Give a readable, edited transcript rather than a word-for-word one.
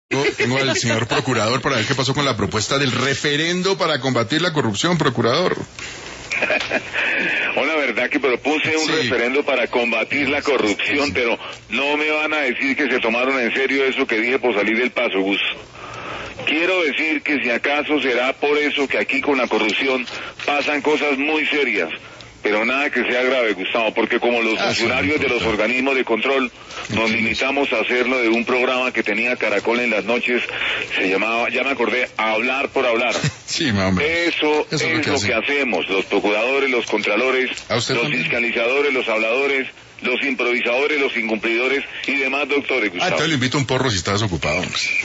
Tengo al señor procurador para ver qué pasó con la propuesta del referendo para combatir la corrupción, procurador. La verdad que propuse un referendo para combatir la corrupción, pero no me van a decir que se tomaron en serio eso que dije por salir del paso, Gus. Quiero decir que si acaso será por eso que aquí con la corrupción pasan cosas muy serias, pero nada que sea grave, Gustavo, porque como los funcionarios de los organismos de control nos limitamos a hacerlo de un programa que tenía Caracol en las noches, se llamaba, ya me acordé, Hablar por Hablar. Sí, hombre. Eso es lo que hacemos, los procuradores, los contralores, los fiscalizadores, los habladores, los improvisadores, los incumplidores y demás doctores, Gustavo. Te lo invito a un porro si estás ocupado.